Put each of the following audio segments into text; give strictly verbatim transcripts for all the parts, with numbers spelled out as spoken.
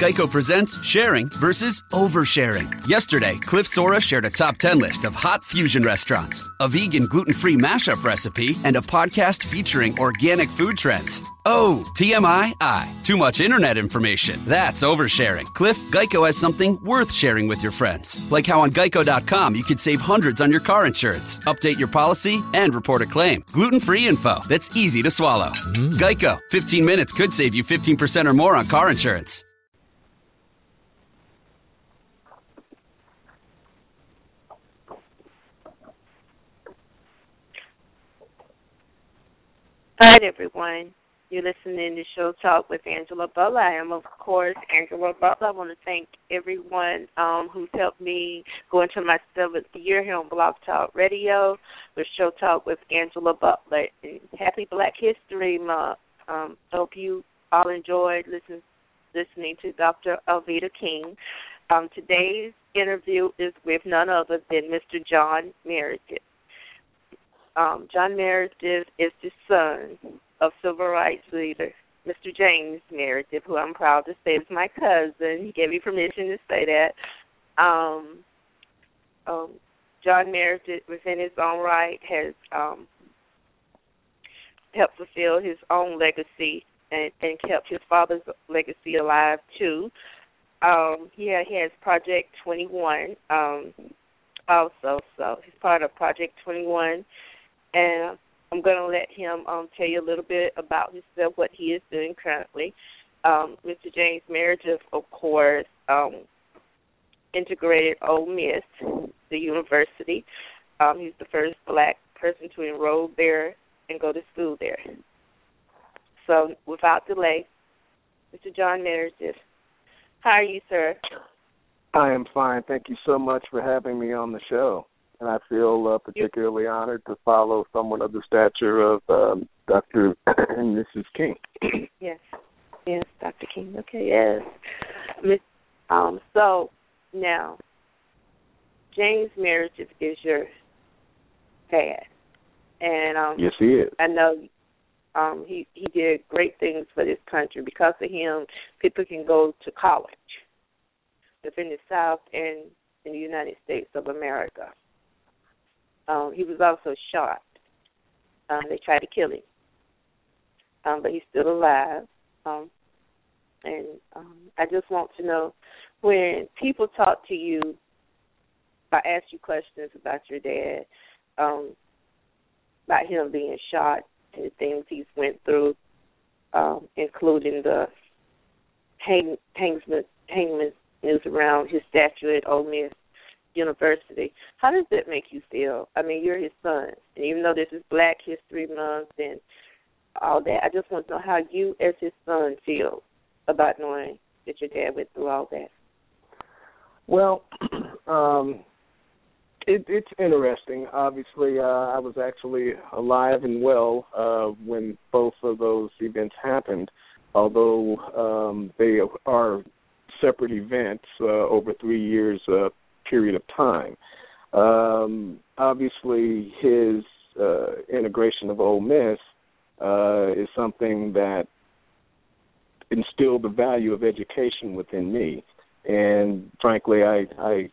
Geico presents sharing versus oversharing. Yesterday, Cliff Sora shared a top ten list of hot fusion restaurants, a vegan gluten-free mashup recipe, and a podcast featuring organic food trends. Oh, T M I, I. Too much internet information. That's oversharing. Cliff, Geico has something worth sharing with your friends. Like how on Geico dot com you could save hundreds on your car insurance, update your policy, and report a claim. Gluten-free info that's easy to swallow. Mm. Geico. fifteen minutes could save you fifteen percent or more on car insurance. Hi, everyone. You're listening to Show Talk with Angela Butler. I am, of course, Angela Butler. I want to thank everyone um, who's helped me go into my seventh year here on Blog Talk Radio with Show Talk with Angela Butler. And happy Black History Month. Um, hope you all enjoyed listen, listening to Doctor Alveda King. Um, today's interview is with none other than Mister John Meredith. Um, John Meredith is the son of civil rights leader Mister James Meredith, who I'm proud to say is my cousin. He gave me permission to say that. Um, um, John Meredith, within his own right, has um, helped fulfill his own legacy and, and kept his father's legacy alive, too. Um, he, ha- he has Project twenty-one um, also, so he's part of Project twenty-one. And I'm going to let him um, tell you a little bit about himself, what he is doing currently. Um, Mister James Meredith, of course, um, integrated Ole Miss, the university. Um, he's the first black person to enroll there and go to school there. So without delay, Mister John Meredith, how are you, sir? I am fine. Thank you so much for having me on the show. And I feel uh, particularly honored to follow someone of the stature of um, Doctor and Missus King. Yes, yes, Doctor King. Okay, yes. Miss, um, so now, James Meredith is your dad, and um, yes, he is. I know um, he he did great things for this country. Because of him, people can go to college within the South and in the United States of America. Um, he was also shot. Um, they tried to kill him, um, but he's still alive. Um, and um, I just want to know, when people talk to you, I ask you questions about your dad, um, about him being shot and the things he's went through, um, including the hang, hangman, hangman news around his statue at Ole Miss University. How does that make you feel? I mean, you're his son, and even though this is Black History Month and all that, I just want to know how you, as his son, feel about knowing that your dad went through all that. Well, um, it, it's interesting. Obviously, uh, I was actually alive and well uh, when both of those events happened, although um, they are separate events uh, over three years uh, period of time. Um, obviously, his uh, integration of Ole Miss uh, is something that instilled the value of education within me. And frankly, I, I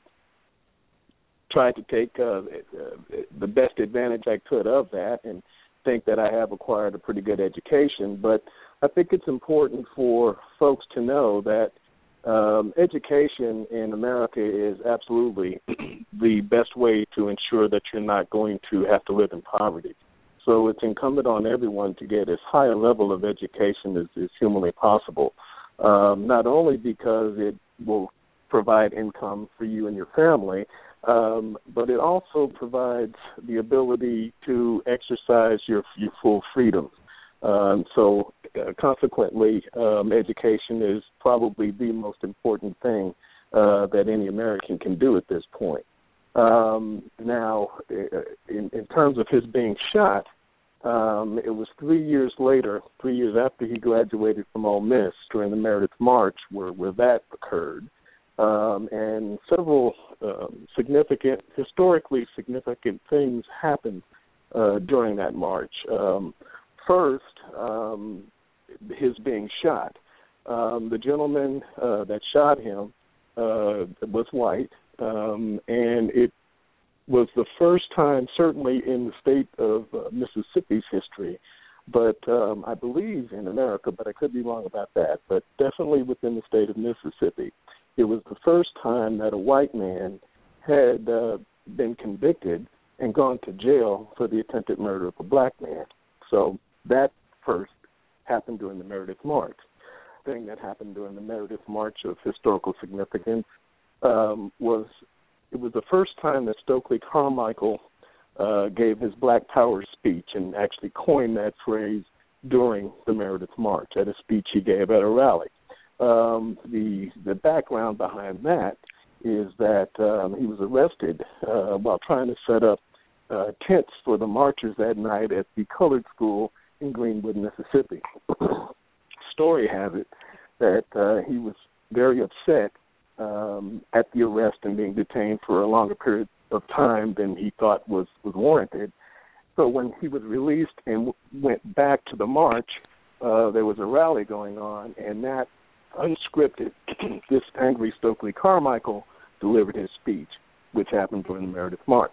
tried to take uh, the best advantage I could of that and think that I have acquired a pretty good education. But I think it's important for folks to know that Um, education in America is absolutely the best way to ensure that you're not going to have to live in poverty. So it's incumbent on everyone to get as high a level of education as is humanly possible, um, not only because it will provide income for you and your family, um, but it also provides the ability to exercise your, your full freedom. Um, so uh, consequently, um, education is probably the most important thing uh, that any American can do at this point. Um, now, in, in terms of his being shot, um, it was three years later, three years after he graduated from Ole Miss during the Meredith March where, where that occurred. Um, and several um, significant, historically significant things happened uh, during that march. Um, First, um, his being shot. Um, the gentleman uh, that shot him uh, was white, um, and it was the first time, certainly in the state of uh, Mississippi's history, but um, I believe in America, but I could be wrong about that, but definitely within the state of Mississippi, it was the first time that a white man had uh, been convicted and gone to jail for the attempted murder of a black man. So that first happened during the Meredith March. The thing that happened during the Meredith March of historical significance um, was it was the first time that Stokely Carmichael uh, gave his Black Power speech and actually coined that phrase during the Meredith March at a speech he gave at a rally. Um, the the background behind that is that um, he was arrested uh, while trying to set up uh, tents for the marchers that night at the colored school in Greenwood, Mississippi. Story has it that uh, he was very upset um, at the arrest and being detained for a longer period of time than he thought was, was warranted. So when he was released and w- went back to the march, uh, there was a rally going on, and that unscripted, this angry Stokely Carmichael delivered his speech, which happened during the Meredith March.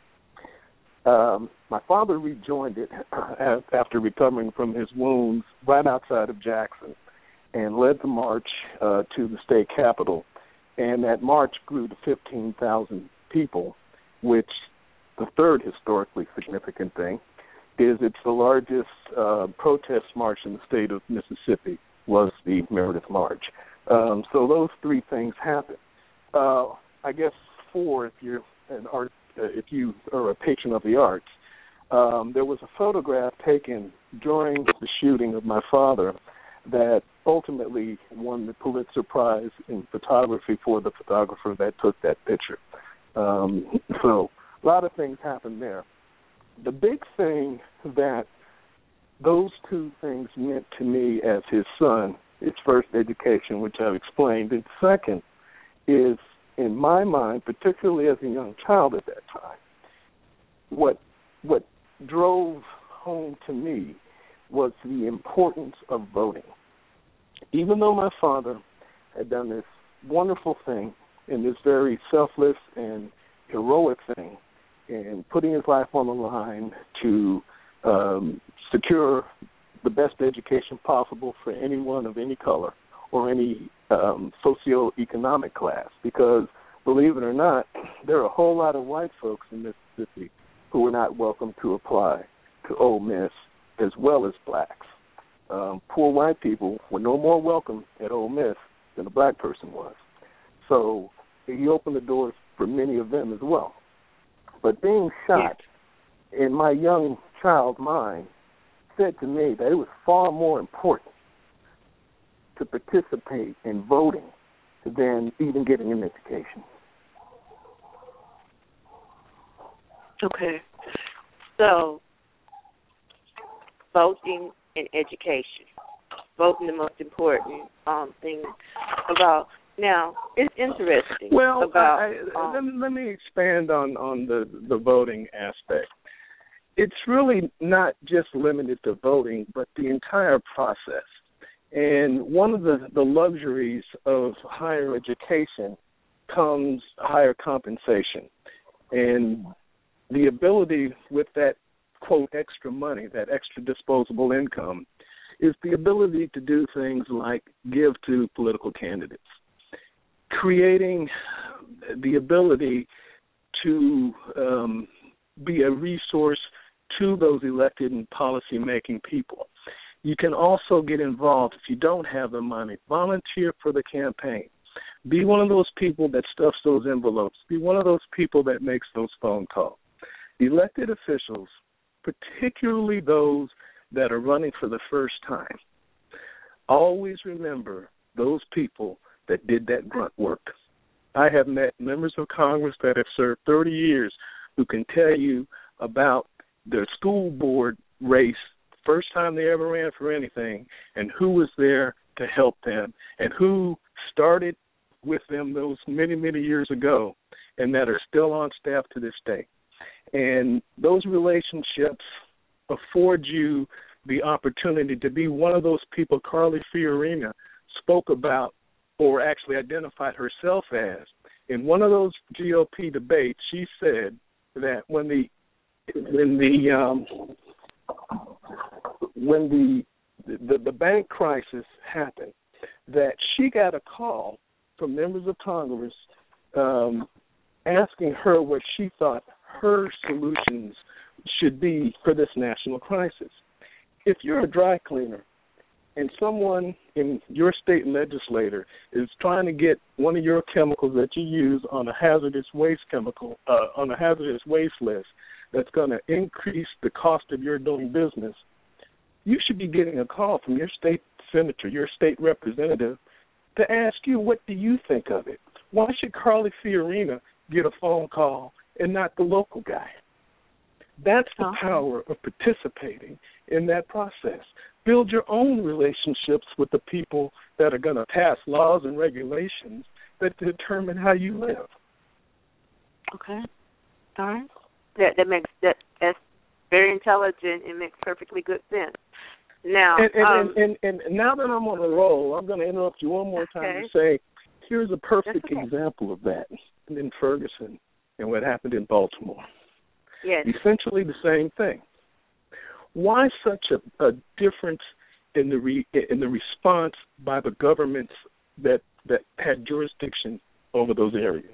Um, my father rejoined it after recovering from his wounds right outside of Jackson and led the march uh, to the state capitol. And that march grew to fifteen thousand people, which the third historically significant thing is it's the largest uh, protest march in the state of Mississippi was the Meredith March. Um, so those three things happened. Uh, I guess four, if you're an art, uh, if you are a patron of the arts, um, there was a photograph taken during the shooting of my father that ultimately won the Pulitzer Prize in photography for the photographer that took that picture. Um, so a lot of things happened there. The big thing that those two things meant to me as his son is first education, which I've explained, and second is, in my mind, particularly as a young child at that time, what what drove home to me was the importance of voting. Even though my father had done this wonderful thing and this very selfless and heroic thing and putting his life on the line to um, secure the best education possible for anyone of any color or any um, socioeconomic class, because believe it or not, there are a whole lot of white folks in Mississippi who were not welcome to apply to Ole Miss, as well as blacks. Um, poor white people were no more welcome at Ole Miss than a black person was. So he opened the doors for many of them as well. But being shot, in my young child mind, said to me that it was far more important to participate in voting than even getting an education. Okay. So, voting and education. Voting the most important um, thing about. Now, it's interesting. Well, about, I, I, um, let, me, let me expand on, on the, the voting aspect. It's really not just limited to voting, but the entire process. And one of the, the luxuries of higher education comes higher compensation. And the ability with that, quote, extra money, that extra disposable income, is the ability to do things like give to political candidates, creating the ability to um, be a resource to those elected and policy-making people. You can also get involved if you don't have the money. Volunteer for the campaign. Be one of those people that stuffs those envelopes. Be one of those people that makes those phone calls. Elected officials, particularly those that are running for the first time, always remember those people that did that grunt work. I have met members of Congress that have served thirty years who can tell you about their school board race, first time they ever ran for anything, and who was there to help them, and who started with them those many, many years ago, and that are still on staff to this day. And those relationships afford you the opportunity to be one of those people Carly Fiorina spoke about or actually identified herself as. In one of those G O P debates, she said that when the when the um, when the, the the bank crisis happened, that she got a call from members of Congress um, asking her what she thought her solutions should be for this national crisis. If you're a dry cleaner and someone in your state legislator is trying to get one of your chemicals that you use on a hazardous waste chemical, uh, on a hazardous waste list that's going to increase the cost of your doing business, you should be getting a call from your state senator, your state representative, to ask you, what do you think of it? Why should Carly Fiorina get a phone call and not the local guy? That's the uh-huh. power of participating in that process. Build your own relationships with the people that are going to pass laws and regulations that determine how you live. Okay. All right. That that makes that that's very intelligent and makes perfectly good sense. Now, and and, um, and, and, and now that I'm on a roll, I'm going to interrupt you one more time okay. to say, here's a perfect okay. example of that in Ferguson and what happened in Baltimore. Yes. Essentially the same thing. Why such a, a difference in the re, in the response by the governments that that had jurisdiction over those areas?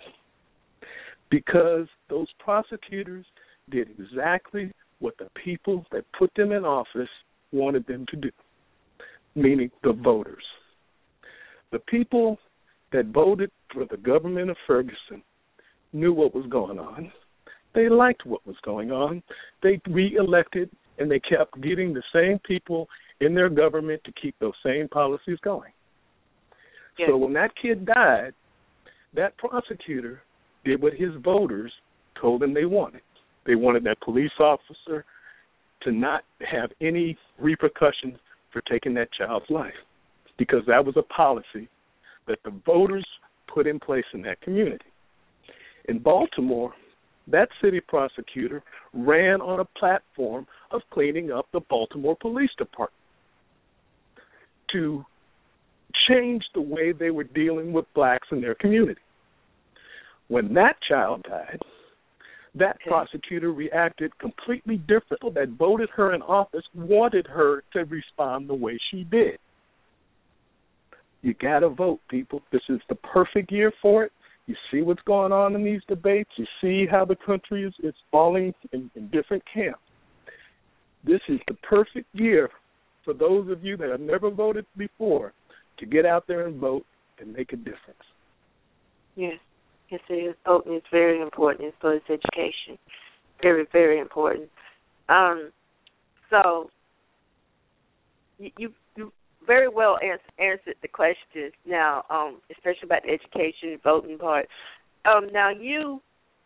Because those prosecutors did exactly what the people that put them in office wanted them to do, meaning the voters. The people that voted for the government of Ferguson knew what was going on. They liked what was going on. They re-elected, and they kept getting the same people in their government to keep those same policies going. Yes. So when that kid died, that prosecutor did what his voters told him they wanted. They wanted that police officer to not have any repercussions for taking that child's life, because that was a policy that the voters put in place in that community. In Baltimore, that city prosecutor ran on a platform of cleaning up the Baltimore Police Department to change the way they were dealing with blacks in their community. When that child died, that prosecutor reacted completely different. People that voted her in office wanted her to respond the way she did. You got to vote, people. This is the perfect year for it. You see what's going on in these debates. You see how the country is, is falling in, in different camps. This is the perfect year for those of you that have never voted before to get out there and vote and make a difference. Yes, yes it is. Voting is very important. So is education. Very, very important. Um, so you, you, you very well ans- answered the questions now, um, especially about the education and voting part. Um, now, you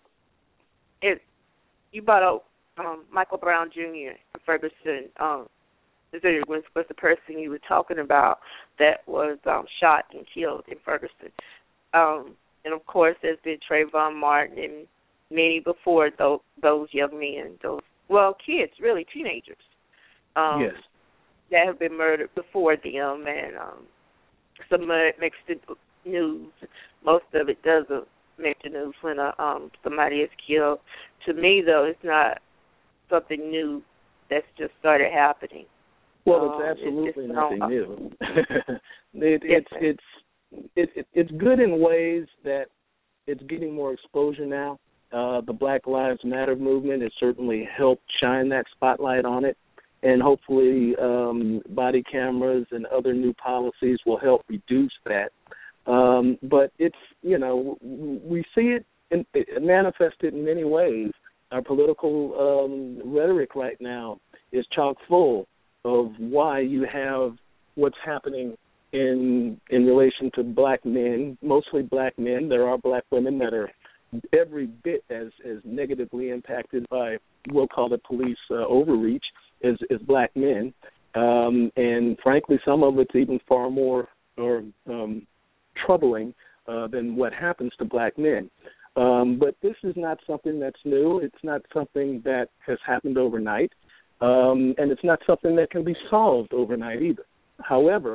it, you brought up um, Michael Brown Junior in Ferguson. Um, was, was the person you were talking about that was um, shot and killed in Ferguson. Um, and, of course, there's been Trayvon Martin and many before those, those young men, those, well, kids, really, teenagers. Um, yes. That have been murdered before them, and um, some of it makes the news. Most of it doesn't make the news when uh, um, somebody is killed. To me, though, it's not something new that's just started happening. Well, it's um, absolutely it's nothing on, new. it, it's it's it, it, it's good in ways that it's getting more exposure now. Uh, the Black Lives Matter movement has certainly helped shine that spotlight on it. And hopefully um, body cameras and other new policies will help reduce that. Um, but it's, you know, we see it, in, it manifested in many ways. Our political um, rhetoric right now is chock full of why you have what's happening in in relation to black men, mostly black men. There are black women that are every bit as, as negatively impacted by, we'll call it police uh, overreach, As, as black men, um, and frankly, some of it's even far more or um, troubling uh, than what happens to black men. Um, but this is not something that's new. It's not something that has happened overnight, um, and it's not something that can be solved overnight either. However,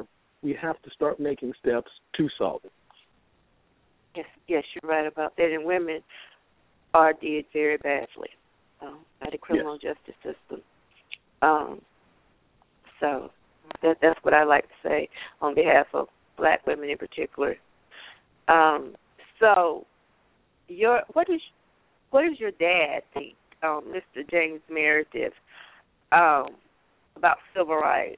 we have to start making steps to solve it. Yes, yes, you're right about that. And women are did very badly um, by the criminal yes. justice system. Um, so that, that's what I like to say on behalf of black women in particular. Um, so, your what is what does your dad think, um, Mister James Meredith, um, about civil rights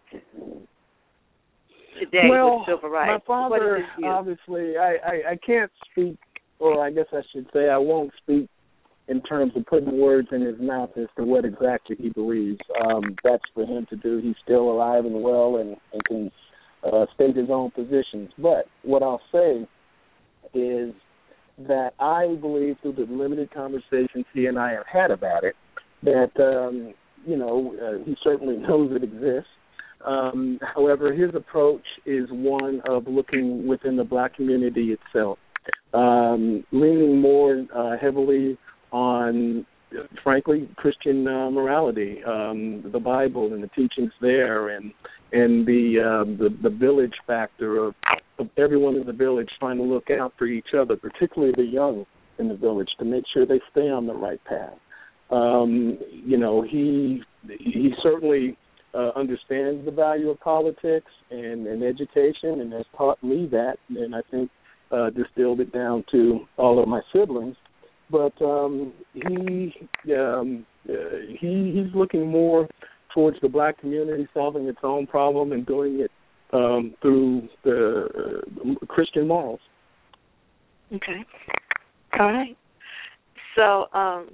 today? Well, with civil rights, my father, obviously, I, I, I can't speak, or I guess I should say I won't speak in terms of putting words in his mouth as to what exactly he believes. Um, that's for him to do. He's still alive and well and, and can uh, state his own positions. But what I'll say is that I believe through the limited conversations he and I have had about it, that, um, you know, uh, he certainly knows it exists. Um, however, his approach is one of looking within the black community itself, um, leaning more uh, heavily on, frankly, Christian uh, morality, um, the Bible and the teachings there, and and the uh, the, the village factor of, of everyone in the village trying to look out for each other, particularly the young in the village, to make sure they stay on the right path. Um, you know, he he certainly uh, understands the value of politics and, and education, and has taught me that, and I think uh, distilled it down to all of my siblings. But um, he um, uh, he he's looking more towards the black community solving its own problem and doing it um, through the uh, Christian morals. Okay. All right. So um,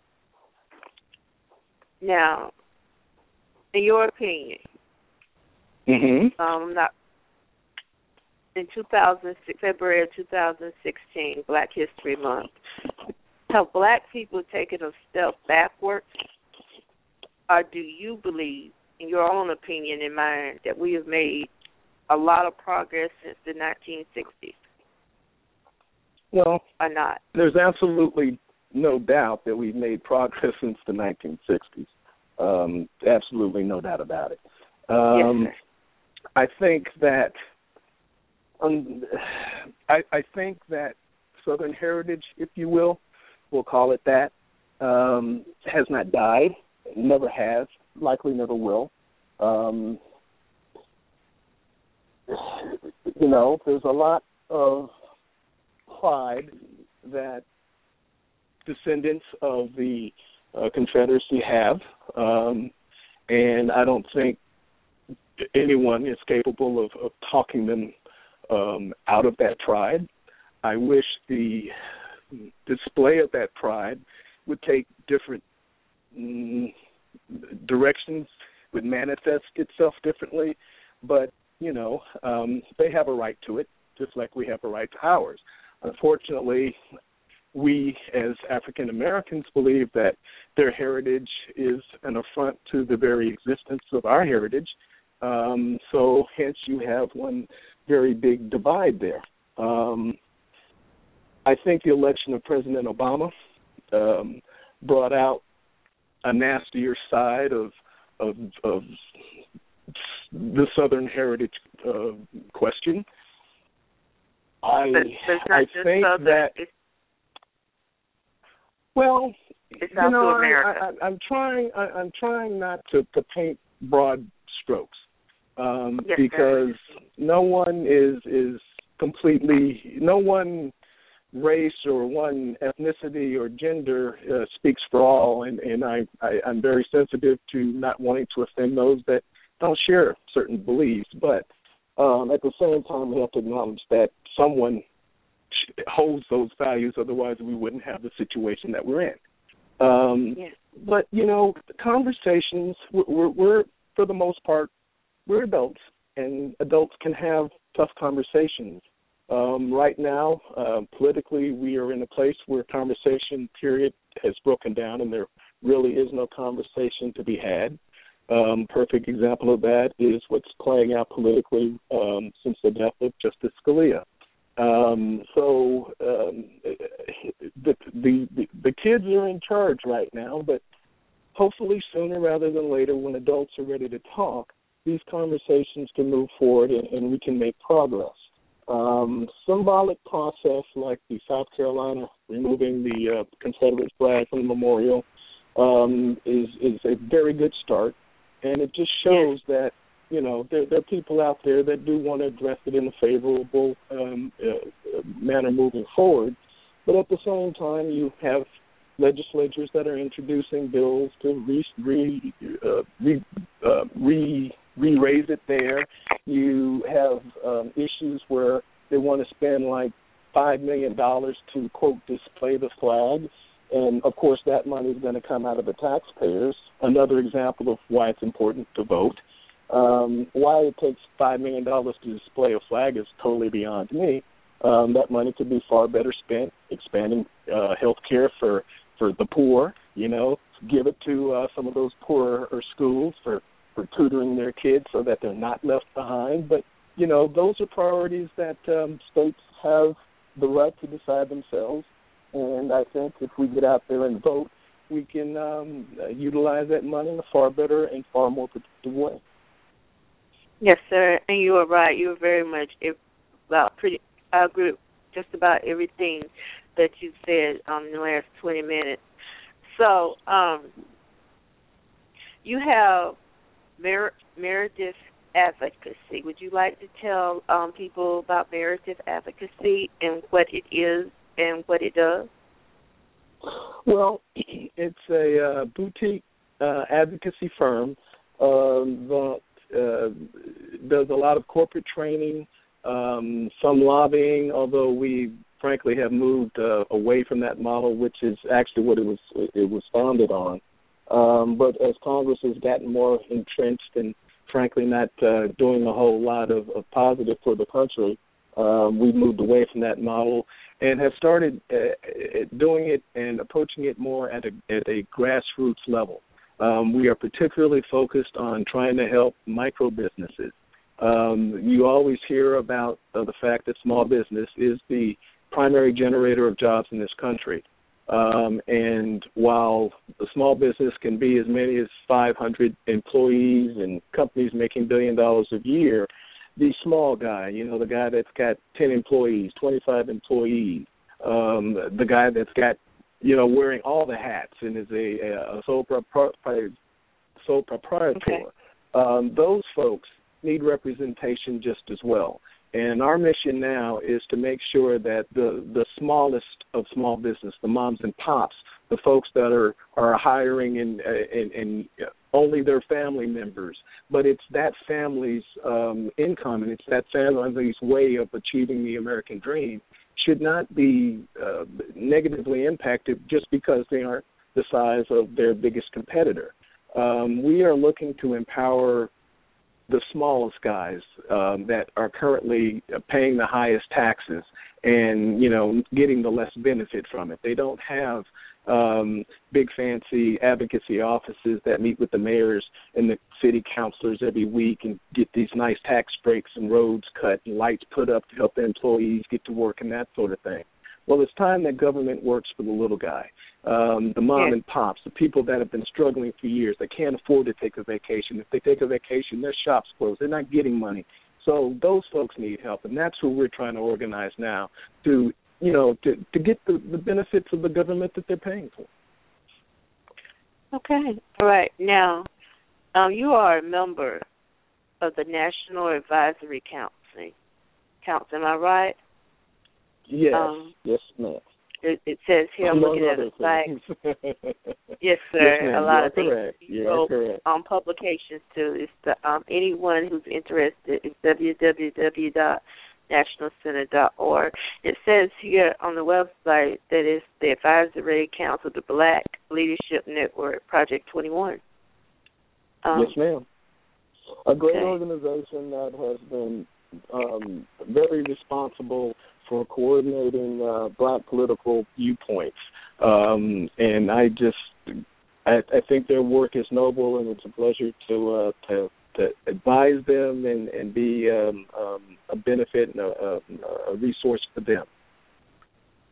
now, in your opinion, mm-hmm. um, not in two thousand six, February of two thousand sixteen, Black History Month, have black people taken a step backwards, or do you believe, in your own opinion and mine, that we have made a lot of progress since the nineteen sixties? Well, or not? There's absolutely no doubt that we've made progress since the nineteen sixties. Um, absolutely no doubt about it. Um, yes, sir. I think that um, I, I think that Southern heritage, if you will, we'll call it that, um, has not died, never has, likely never will. Um, you know, there's a lot of pride that descendants of the uh, Confederacy have, um, and I don't think anyone is capable of, of talking them um, out of that pride. I wish the display of that pride would take different mm, directions, would manifest itself differently, but, you know, um, they have a right to it, just like we have a right to ours. Unfortunately, we as African Americans believe that their heritage is an affront to the very existence of our heritage, um, so hence you have one very big divide there. Um, I think the election of President Obama um, brought out a nastier side of of, of the Southern heritage uh, question. I but, but I think Southern, that it's, well, it's you know, to America. I, I, I'm trying. I, I'm trying not to, to paint broad strokes um, yes, because sir. no one is is completely no one. race or one ethnicity or gender uh, speaks for all, and, and I, I, I'm very sensitive to not wanting to offend those that don't share certain beliefs. But um, at the same time, we have to acknowledge that someone holds those values, otherwise we wouldn't have the situation that we're in. Um, yeah. But, you know, conversations, we're, we're, we're, for the most part, we're adults, and adults can have tough conversations. Um, right now, uh, politically, we are in a place where conversation period has broken down, and there really is no conversation to be had. Um, perfect example of that is what's playing out politically um, since the death of Justice Scalia. Um, so um, the, the the the kids are in charge right now, but hopefully sooner rather than later, when adults are ready to talk, these conversations can move forward and, and we can make progress. Um, symbolic process like the South Carolina removing the uh, Confederate flag from the memorial um, is, is a very good start, and it just shows that, you know, there, there are people out there that do want to address it in a favorable um, uh, manner moving forward. But at the same time, you have legislatures that are introducing bills to re, re, uh, re, uh, re, re-raise it there. You have um, issues where they want to spend like five million dollars to, quote, display the flag. And, of course, that money is going to come out of the taxpayers. Another example of why it's important to vote. Um, why it takes five million dollars to display a flag is totally beyond me. Um, that money could be far better spent expanding uh, health care for, for the poor, you know, give it to uh, some of those poorer schools for, for tutoring their kids so that they're not left behind. But, you know, those are priorities that um, states have the right to decide themselves. And I think if we get out there and vote, we can um, utilize that money in a far better and far more productive way. Yes, sir, and you are right. You are very much about pretty. I agree with just about everything that you said um, in the last twenty minutes. So, um, you have Mer- Meredith Advocacy. Would you like to tell um, people about Meredith Advocacy and what it is and what it does? Well, it's a uh, boutique uh, advocacy firm um, that uh, does a lot of corporate training, um, some lobbying, although we frankly have moved uh, away from that model, which is actually what it was it was founded on. Um, but as Congress has gotten more entrenched and frankly not uh, doing a whole lot of, of positive for the country, um, we've moved away from that model and have started uh, doing it and approaching it more at a, at a grassroots level. Um, we are particularly focused on trying to help micro businesses. Um, you always hear about uh, the fact that small business is the primary generator of jobs in this country. Um, and while the small business can be as many as five hundred employees and companies making billion dollars a year, the small guy, you know, the guy that's got ten employees, twenty-five employees, um, the guy that's got, you know, wearing all the hats and is a, a sole, propri- sole proprietor, okay. um, those folks need representation just as well. And our mission now is to make sure that the, the smallest of small business, the moms and pops, the folks that are, are hiring and, and, and only their family members, but it's that family's um, income and it's that family's way of achieving the American dream, should not be uh, negatively impacted just because they aren't the size of their biggest competitor. Um, we are looking to empower the smallest guys um, that are currently paying the highest taxes and, you know, getting the less benefit from it. They don't have um, big fancy advocacy offices that meet with the mayors and the city councilors every week and get these nice tax breaks and roads cut and lights put up to help their employees get to work and that sort of thing. Well, it's time that government works for the little guy, um, the mom yeah. and pops, the people that have been struggling for years. They can't afford to take a vacation. If they take a vacation, their shop's closed. They're not getting money. So those folks need help, and that's who we're trying to organize now to, you know, to, to get the, the benefits of the government that they're paying for. Okay. All right. Now, um, you are a member of the National Advisory Council. Council, am I right? Yes. Um, yes, ma'am. It, it says here, I'm Among looking at the site. Yes, sir. Yes, ma'am. A lot You're of things. correct. You're so, correct. Um, publications too. It's the um, anyone who's interested is w w w dot national center dot org. It says here on the website that it's the Advisory Council, the Black Leadership Network, Project twenty-one. Um, yes, ma'am. A great okay. organization that has been um, very responsible for coordinating uh, black political viewpoints. Um, and I just, I, I think their work is noble, and it's a pleasure to uh, to, to advise them and, and be um, um, a benefit and a, a, a resource for them.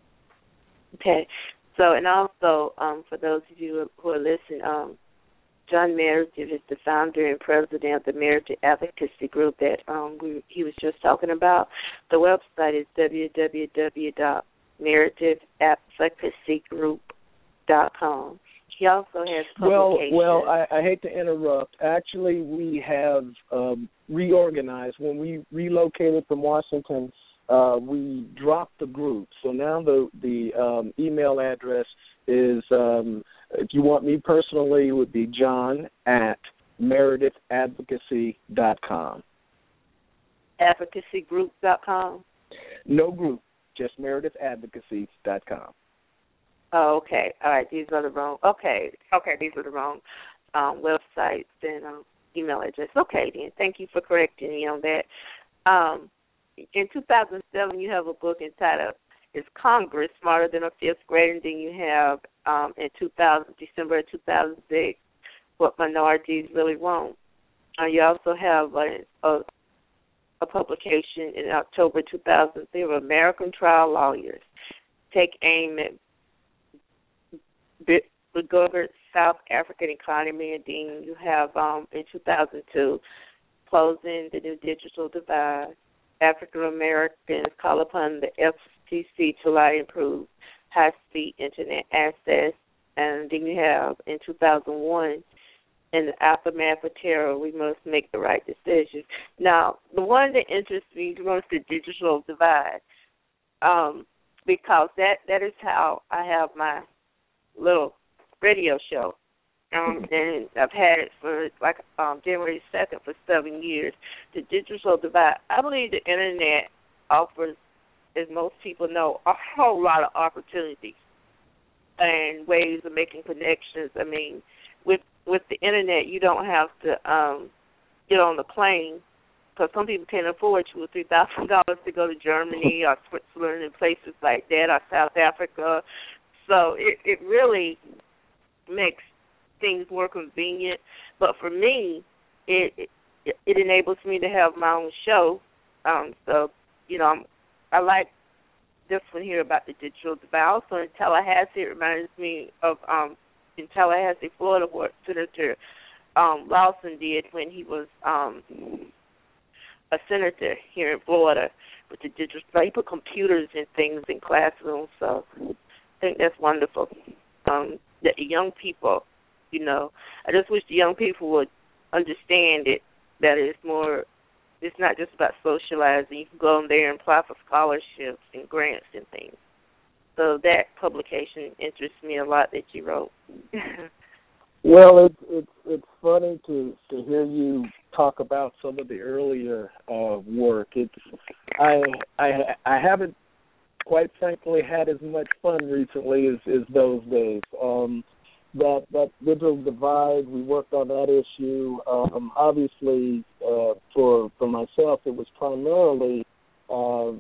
Okay. So, and also, um, for those of you who are listening, um, John Meredith is the founder and president of the Meredith Advocacy Group that um, we, he was just talking about. The website is w w w dot meredith advocacy group dot com. He also has publications. Well, well, I, I hate to interrupt. Actually, we have um, reorganized. When we relocated from Washington, uh, we dropped the group. So now the the um, email address is, um, if you want me personally, it would be John at meredith advocacy dot com. advocacy group dot com? No group, just meredith advocacy dot com. Oh, okay. All right, these are the wrong, okay, okay, these are the wrong um, websites and um, email address. Okay, then, thank you for correcting me on that. Um, in two thousand seven, you have a book entitled, Is Congress Smarter Than a Fifth Grader? And then you have, um, in two thousand, December of two thousand six, What Minorities Really Want. Uh, you also have a, a, a publication in October two thousand three of American Trial Lawyers Take Aim at Begoogered South African Economy. And then you have, um, in two thousand two, Closing the New Digital Divide. African Americans call upon the F C C to lie improve high-speed Internet access. And then you have, in two thousand one, in the aftermath of terror, we must make the right decisions. Now, the one that interests me was the digital divide, um, because that, that is how I have my little radio show. Um, and I've had it for like um, January second for seven years. The digital divide, I believe the Internet offers, as most people know, a whole lot of opportunities and ways of making connections. I mean, with with the Internet, you don't have to um, get on the plane, because some people can't afford two or three thousand dollars to go to Germany or Switzerland and places like that, or South Africa. So it, it really makes things more convenient. But for me, it it, it enables me to have my own show. Um, so, you know, I'm, I like this one here about the digital divide. Also in Tallahassee, it reminds me of um, in Tallahassee, Florida, what Senator um, Lawson did when he was um, a senator here in Florida with the digital divide. He put computers and things in classrooms. So I think that's wonderful. Um, that the young people, you know, I just wish the young people would understand it, that it's more, it's not just about socializing. You can go in there and apply for scholarships and grants and things. So that publication interests me a lot that you wrote. Well, it's it's it's funny to, to hear you talk about some of the earlier uh, work. It's I I I haven't, quite frankly, had as much fun recently as, as those days. Um, that that digital divide, we worked on that issue. Um, obviously, uh, for for myself, it was primarily uh,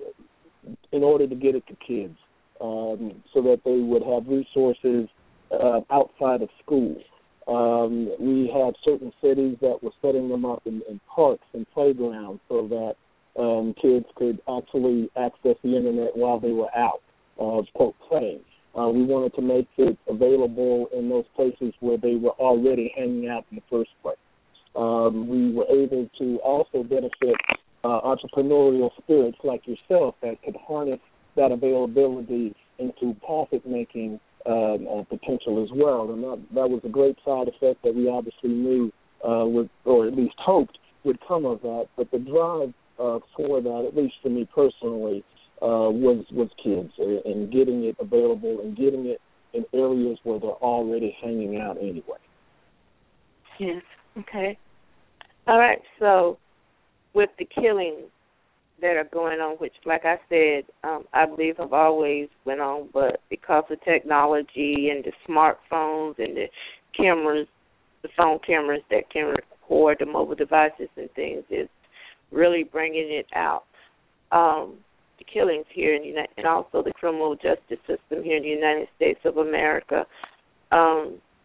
in order to get it to kids, um, so that they would have resources uh, outside of school. Um, we had certain cities that were setting them up in, in parks and playgrounds so that Um, kids could actually access the Internet while they were out, uh, quote, playing. Uh, we wanted to make it available in those places where they were already hanging out in the first place. Um, we were able to also benefit uh, entrepreneurial spirits like yourself that could harness that availability into profit-making um, uh, potential as well. And that, that was a great side effect that we obviously knew uh, would, or at least hoped would come of that. But the drive Uh, for that, at least for me personally, uh, was was kids uh, and getting it available and getting it in areas where they're already hanging out anyway. Yes. Okay. All right. So, with the killings that are going on, which, like I said, um, I believe have always went on, but because of technology and the smartphones and the cameras, the phone cameras that can record the mobile devices and things, is really bringing it out. Um, the killings here in the United, and also the criminal justice system here in the United States of America. Um,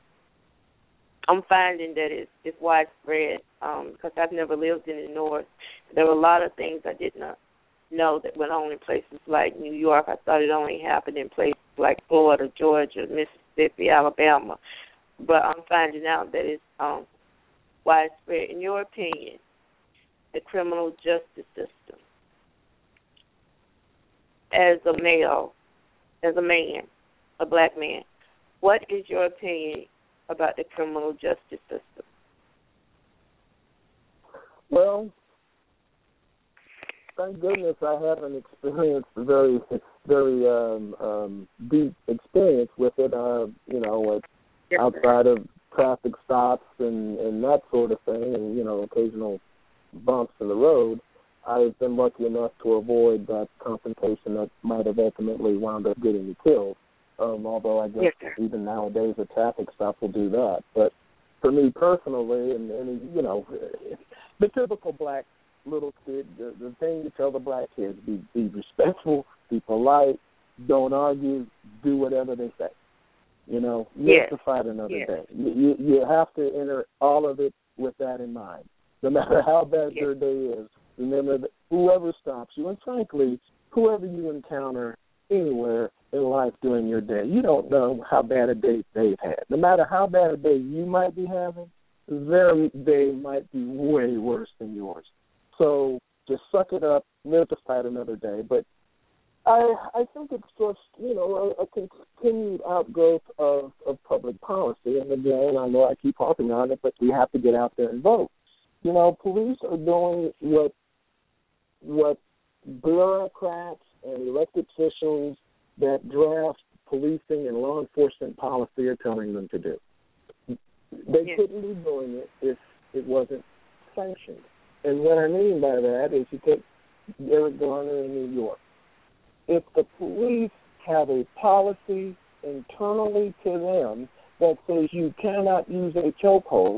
I'm finding that it's, it's widespread um, because I've never lived in the North. There were a lot of things I did not know that went on in places like New York. I thought it only happened in places like Florida, Georgia, Mississippi, Alabama. but I'm finding out that it's um, widespread. In your opinion, the criminal justice system, as a male, as a man, a black man, what is your opinion about the criminal justice system? Well, thank goodness I haven't experienced a very, very um, um, deep experience with it. Uh, you know, yes, outside of traffic stops and, and that sort of thing, and you know, occasional bumps in the road. I've been lucky enough to avoid that confrontation that might have ultimately wound up getting me killed. Um, although I guess yes, even nowadays a traffic stop will do that. But for me personally, and, and you know, the typical black little kid, the, the thing you tell the black kids, be, be respectful, be polite, don't argue, do whatever they say. You know, live yes, to fight another yes. day. You, you, you have to enter all of it with that in mind. No matter how bad yes. your day is, remember that whoever stops you, and frankly, whoever you encounter anywhere in life during your day, you don't know how bad a day they've had. No matter how bad a day you might be having, their day might be way worse than yours. So just suck it up, live to fight another day. But I I think it's just, you know, a, a continued outgrowth of, of public policy. And again, I know I keep harping on it, but we have to get out there and vote. You know, police are doing what what bureaucrats and elected officials that draft policing and law enforcement policy are telling them to do. They yes. couldn't be doing it if it wasn't sanctioned. And what I mean by that is you take Eric Garner in New York. If the police have a policy internally to them that says you cannot use a chokehold,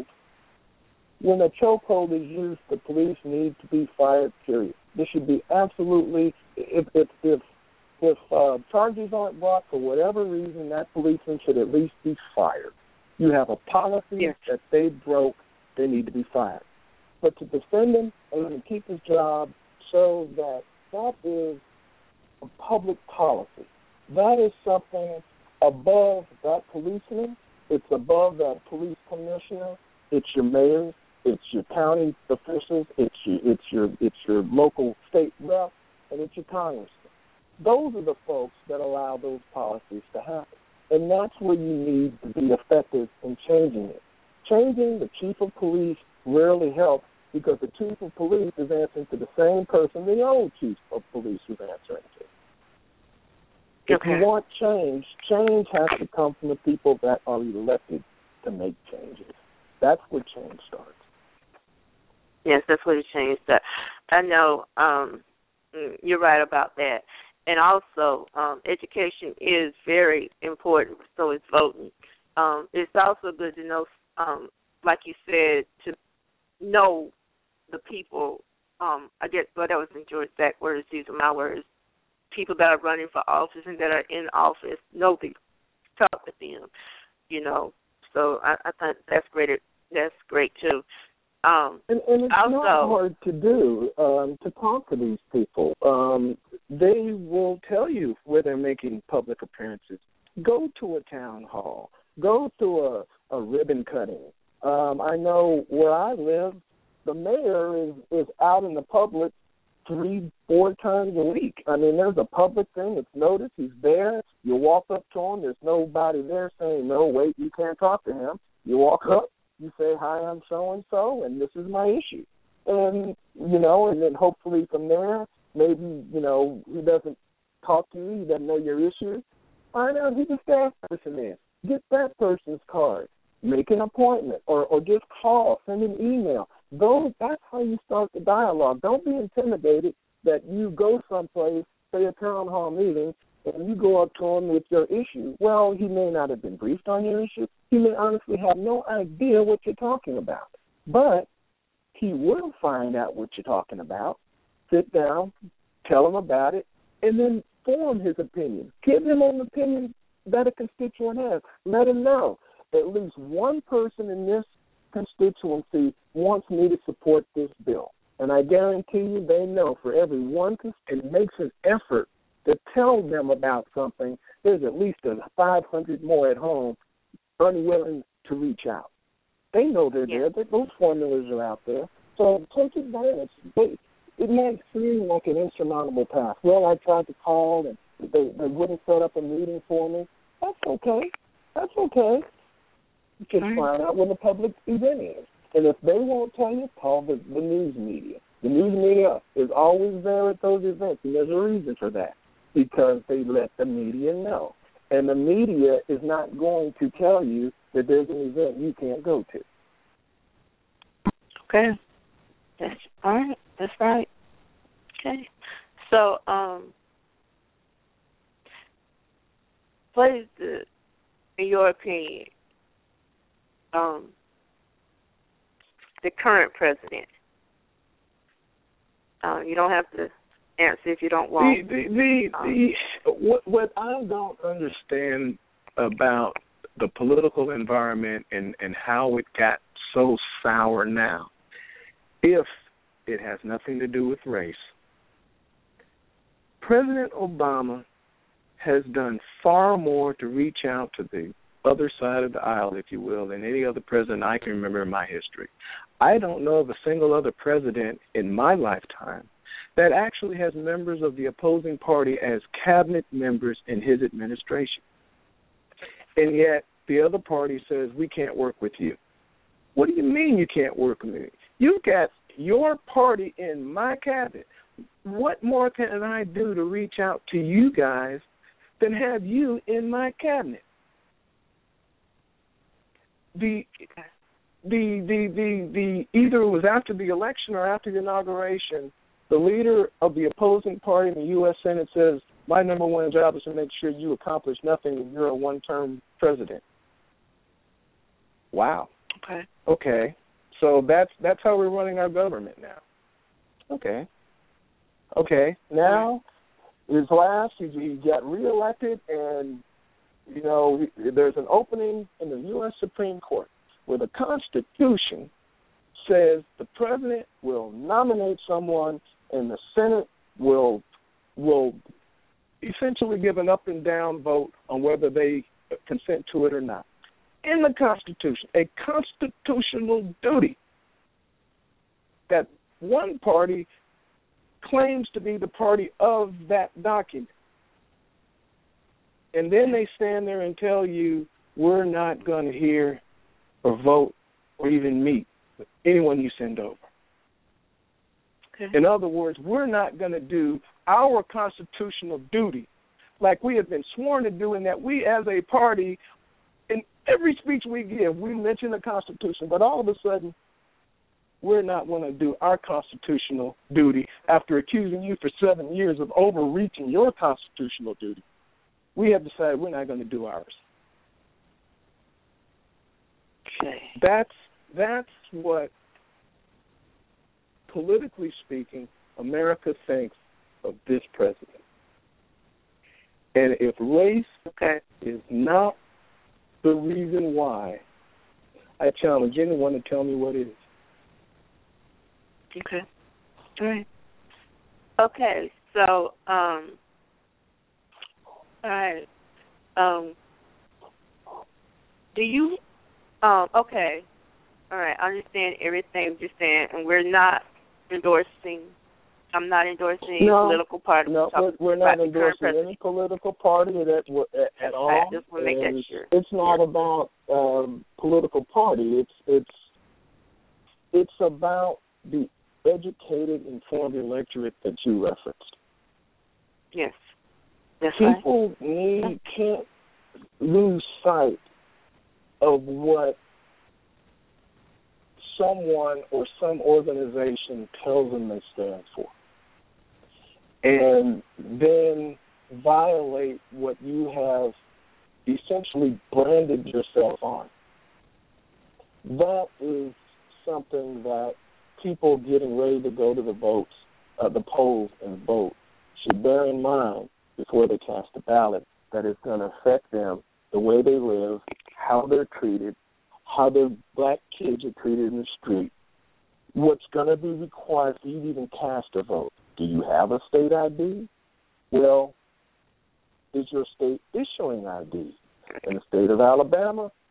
when a chokehold is used, the police need to be fired, period. This should be absolutely, if if if, if uh, charges aren't brought for whatever reason, that policeman should at least be fired. You have a policy yes. that they broke, they need to be fired. But to defend him and let him keep his job shows that that is a public policy. That is something above that policeman. It's above that police commissioner. It's your mayor. It's your county officials. It's your it's your it's your local state rep, and it's your congressman. Those are the folks that allow those policies to happen, and that's where you need to be effective in changing it. Changing the chief of police rarely helps because the chief of police is answering to the same person the old chief of police was answering to. If okay. you want change, change has to come from the people that are elected to make changes. That's where change starts. Yes, that's where the change starts. I know um, you're right about that. And also, um, education is very important, so is voting. Um, it's also good to know, um, like you said, to know the people. Um, I guess, but that was in George Zach words. These are my words. People that are running for office and that are in office, know people, talk with them, you know. So I, I think that's great. That's great, too. Um, and, and it's also, not hard to do, um, to talk to these people. Um, they will tell you where they're making public appearances. Go to a town hall. Go to a, a ribbon cutting. Um, I know where I live, the mayor is, is out in the public three, four times a week. I mean, there's a public thing. It's noticed. He's there. You walk up to him. There's nobody there saying, no, wait, you can't talk to him. You walk up. You say, hi, I'm so-and-so, and this is my issue. And, you know, and then hopefully from there, maybe, you know, he doesn't talk to you, he doesn't know your issue. Find out who the staff person is. Get that person's card. Make an appointment, or, or just call, send an email. Those, that's how you start the dialogue. Don't be intimidated that you go someplace, say a town hall meeting, and you go up to him with your issue. Well, he may not have been briefed on your issue. He may honestly have no idea what you're talking about. But he will find out what you're talking about. Sit down, tell him about it, and then form his opinion. Give him an opinion that a constituent has. Let him know. At least one person in this constituency wants me to support this bill. And I guarantee you they know for every one constituent makes an effort to tell them about something, there's at least a five hundred more at home unwilling to reach out. They know they're Yeah. there. Those formulas are out there. So take advantage. They, it might seem like an insurmountable task. Well, I tried to call, and they, they wouldn't set up a meeting for me. That's okay. That's okay. You can Right. find out when the public event is. And if they won't tell you, call the, the news media. The news media is always there at those events, and there's a reason for that, because they let the media know. And the media is not going to tell you that there's an event you can't go to. Okay. That's all right. That's right. Okay. So, um, what is the, in your opinion, um, the current president? Uh, you don't have to answer if you don't want. The, the, the, um, the, what, what I don't understand about the political environment and, and how it got so sour now, if it has nothing to do with race, President Obama has done far more to reach out to the other side of the aisle, if you will, than any other president I can remember in my history. I don't know of a single other president in my lifetime that actually has members of the opposing party as cabinet members in his administration. And yet the other party says, we can't work with you. What do you mean you can't work with me? You've got your party in my cabinet. What more can I do to reach out to you guys than have you in my cabinet? The the the the, the either it was after the election or after the inauguration, the leader of the opposing party in the U S Senate says, my number one job is to make sure you accomplish nothing and you're a one-term president. Wow. Okay. Okay. So that's that's how we're running our government now. Okay. Okay. Now, his last, he, he got reelected, and, you know, there's an opening in the U S Supreme Court where the Constitution says the president will nominate someone and the Senate will will essentially give an up and down vote on whether they consent to it or not. In the Constitution, a constitutional duty that one party claims to be the party of that document. And then they stand there and tell you, we're not going to hear or vote or even meet with anyone you send over. Okay. In other words, we're not going to do our constitutional duty like we have been sworn to do, in that we as a party, in every speech we give, we mention the Constitution, but all of a sudden, we're not going to do our constitutional duty after accusing you for seven years of overreaching your constitutional duty. We have decided we're not going to do ours. Okay. That's that's what, politically speaking, America thinks of this president. And if race Okay. is not the reason why, I challenge anyone to tell me what is. Okay. All right. Okay. So, um, all right. Um, do you? Um, okay. All right. I understand everything you're saying, and we're not endorsing. I'm not endorsing any No, political party. No, we're, we're not endorsing any political party that at, at all. I just want to make that And sure. It's not about um, political party. It's it's it's about the educated, informed electorate that you referenced. Yes. That's People right. need can't lose sight of what someone or some organization tells them they stand for, and then violate what you have essentially branded yourself on. That is something that people getting ready to go to the votes, uh, the polls and vote should bear in mind before they cast a ballot, that it's going to affect them, the way they live, how they're treated, how their black kids are treated in the street, what's going to be required for you to even cast a vote. Do you have a state I D? Well, is your state issuing I D? In the state of Alabama,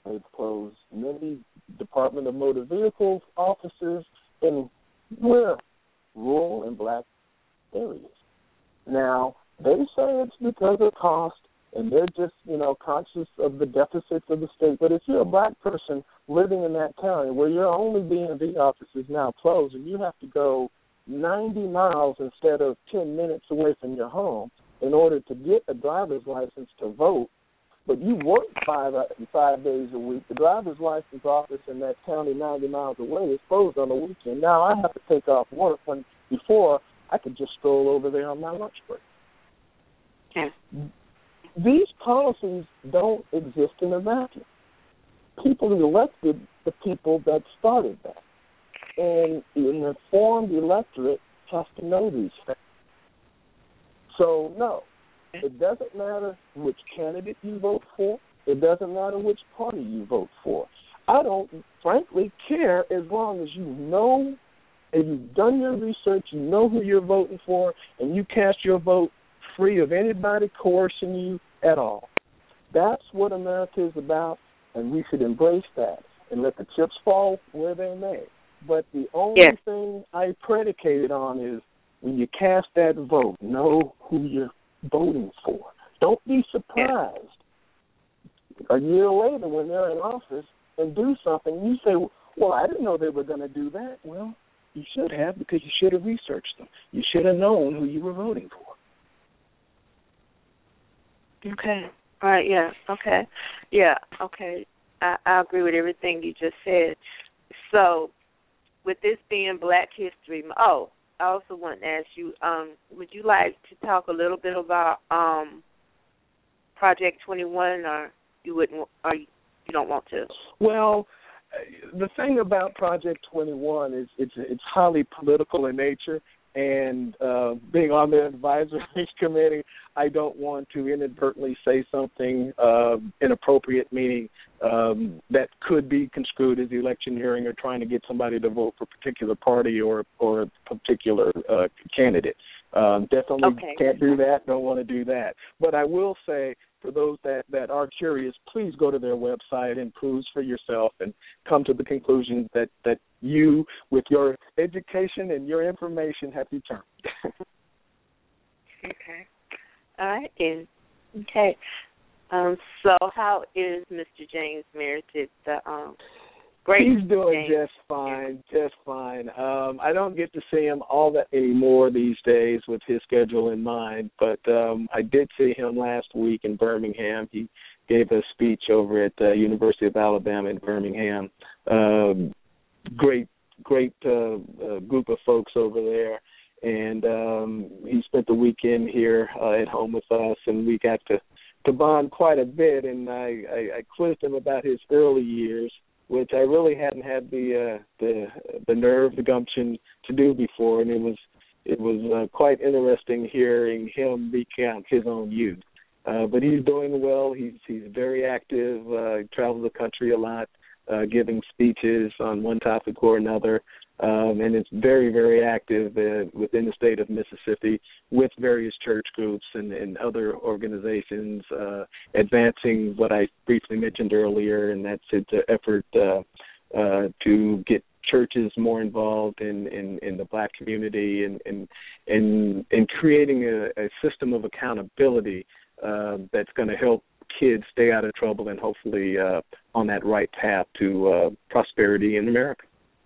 They've closed many Department of Motor Vehicles offices in where rural and black areas. Now, they say it's because of cost, and they're just, you know, conscious of the deficits of the state. But if you're a black person living in that county where your only D M V office is now closed and you have to go ninety miles instead of ten minutes away from your home in order to get a driver's license to vote, but you work five five days a week, the driver's license office in that county ninety miles away is closed on the weekend. Now I have to take off work when before I could just stroll over there on my lunch break. Okay. These policies don't exist in a vacuum. People elected the people that started that. And an informed electorate has to know these things. So, no, it doesn't matter which candidate you vote for. It doesn't matter which party you vote for. I don't, frankly, care as long as you know and you've done your research, you know who you're voting for, and you cast your vote free of anybody coercing you at all. That's what America is about, and we should embrace that and let the chips fall where they may. But the only yes. thing I predicated on is when you cast that vote, know who you're voting for. Don't be surprised yes. a year later when they're in office and do something. You say, well, I didn't know they were going to do that. Well, you should have, because you should have researched them. You should have known who you were voting for. Okay. All right, yeah, okay. Yeah, okay. I, I agree with everything you just said. So, with this being Black History, oh, I also want to ask you, um, would you like to talk a little bit about um, Project twenty-one, or you wouldn't, or you don't want to? Well, the thing about Project twenty-one is it's it's highly political in nature, and uh, being on the advisory committee, I don't want to inadvertently say something uh, inappropriate, meaning um, that could be construed as electioneering or trying to get somebody to vote for a particular party or or a particular uh, candidate. Um, definitely okay. can't do that, don't want to do that. But I will say, for those that, that are curious, please go to their website and peruse for yourself and come to the conclusions that, that you, with your education and your information, have determined. Okay. All right, then. Okay. Um, so how is Mister James Meredith? The um, great. He's doing James. just fine, just fine. Um, I don't get to see him all that anymore these days with his schedule in mind, but um, I did see him last week in Birmingham. He gave a speech over at the University of Alabama in Birmingham. Um, great, great uh, uh, group of folks over there. And um, he spent the weekend here uh, at home with us, and we got to, to bond quite a bit. And I, I, I quizzed him about his early years, which I really hadn't had the uh, the the nerve, the gumption to do before. And it was it was uh, quite interesting hearing him recount his own youth. Uh, but he's doing well. He's he's very active. Uh, he travels the country a lot, uh, giving speeches on one topic or another. Um, and it's very, very active uh, within the state of Mississippi with various church groups and, and other organizations uh, advancing what I briefly mentioned earlier, and that's its effort uh, uh, to get churches more involved in, in, in the black community and and, and, and creating a, a system of accountability uh, that's going to help kids stay out of trouble and hopefully uh, on that right path to uh, prosperity in America.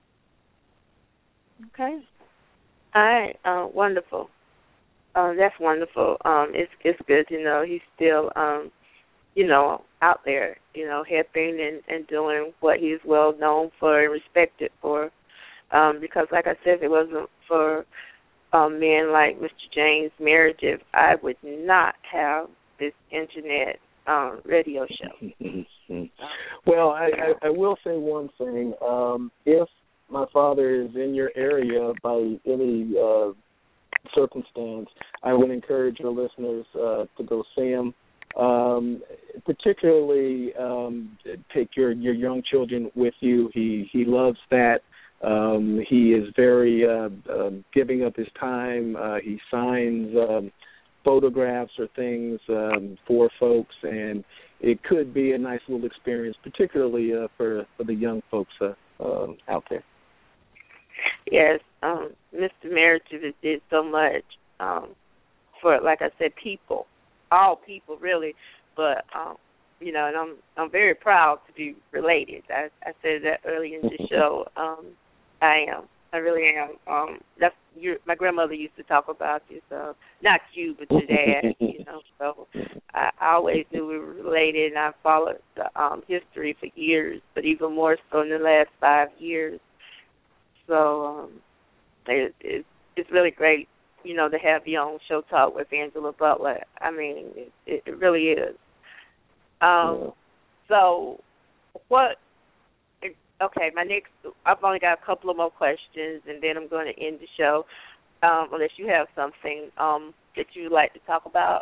Okay. All right. Uh, wonderful. Uh, that's wonderful. Um, it's it's good to know he's still, um, you know, out there, you know, helping and, and doing what he's well known for and respected for. Um, because, like I said, if it wasn't for um, men like Mister James Meredith, I would not have this internet um, radio show. Well, I, I, I will say one thing. Um, if my father is in your area by any uh, circumstance, I would encourage your listeners uh, to go see him. Um, particularly, um, take your, your young children with you. He he loves that. Um, he is very uh, uh, giving up his time. Uh, he signs um, photographs or things um, for folks, and it could be a nice little experience, particularly uh, for for the young folks uh, um, out there. Yes, um, Mister Meritive did so much um, for, like I said, people, all people really. But um, you know, and I'm I'm very proud to be related. I, I said that earlier in the show. Um, I am. I really am. Um, that's your, my grandmother used to talk about you, so not you, but your dad. You know, so I, I always knew we were related, and I followed the um, history for years, but even more so in the last five years. So um, it, it, it's really great, you know, to have you on Show Talk with Angela Butler. I mean, it, it, it really is. Um, yeah. So what? Okay, my next, I've only got a couple of more questions, and then I'm going to end the show, um, unless you have something um, that you'd like to talk about.